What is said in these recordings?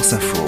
France Info.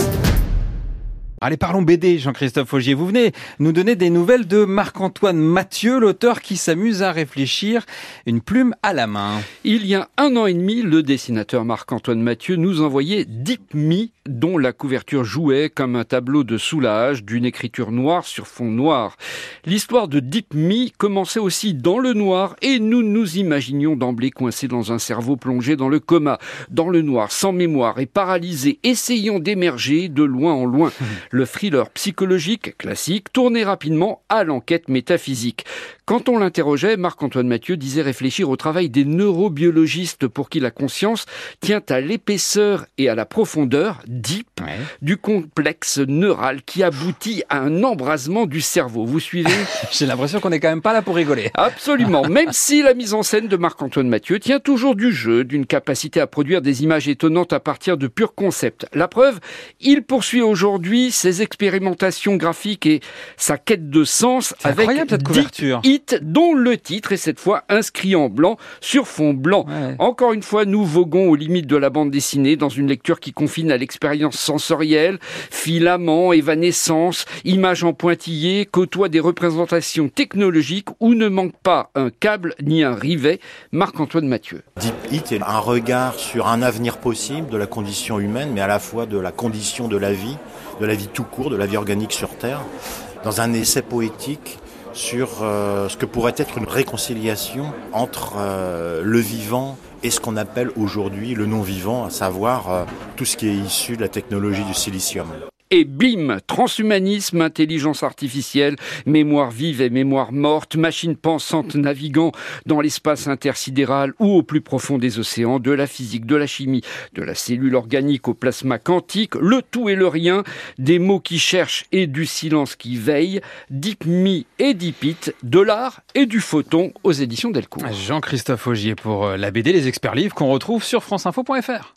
Allez, parlons BD, Jean-Christophe Augier. Vous venez nous donner des nouvelles de Marc-Antoine Mathieu, l'auteur qui s'amuse à réfléchir, une plume à la main. Il y a 1 an et demi, le dessinateur Marc-Antoine Mathieu nous envoyait Deep Me, dont la couverture jouait comme un tableau de soulage d'une écriture noire sur fond noir. L'histoire de Deep Me commençait aussi dans le noir et nous nous imaginions d'emblée coincés dans un cerveau plongé dans le coma, dans le noir, sans mémoire et paralysé, essayant d'émerger de loin en loin. Le thriller psychologique classique tournait rapidement à l'enquête métaphysique. Quand on l'interrogeait, Marc-Antoine Mathieu disait réfléchir au travail des neurobiologistes pour qui la conscience tient à l'épaisseur et à la profondeur, deep, du complexe neural qui aboutit à un embrasement du cerveau. Vous suivez ? J'ai l'impression qu'on n'est quand même pas là pour rigoler. Absolument. Même si la mise en scène de Marc-Antoine Mathieu tient toujours du jeu, d'une capacité à produire des images étonnantes à partir de purs concepts. La preuve, il poursuit aujourd'hui ses expérimentations graphiques et sa quête de sens avec cette couverture. Hit, dont le titre est cette fois inscrit en blanc sur fond blanc. Ouais. Encore une fois, nous voguons aux limites de la bande dessinée dans une lecture qui confine à l'expérience sensorielle, filaments, évanescence, images en pointillés, côtoie des représentations technologiques où ne manque pas un câble ni un rivet. Marc-Antoine Mathieu. Deep Hit est un regard sur un avenir possible de la condition humaine, mais à la fois de la condition de la vie tout court, de la vie organique sur Terre, dans un essai poétique sur ce que pourrait être une réconciliation entre le vivant et ce qu'on appelle aujourd'hui le non-vivant, à savoir tout ce qui est issu de la technologie du silicium. Et bim, transhumanisme, intelligence artificielle, mémoire vive et mémoire morte, machine pensante naviguant dans l'espace intersidéral ou au plus profond des océans, de la physique, de la chimie, de la cellule organique au plasma quantique, le tout et le rien, des mots qui cherchent et du silence qui veille, Deep Me et Deep It, de l'art et du photon aux éditions Delcourt. Jean-Christophe Augier pour la BD Les Experts Livres qu'on retrouve sur franceinfo.fr.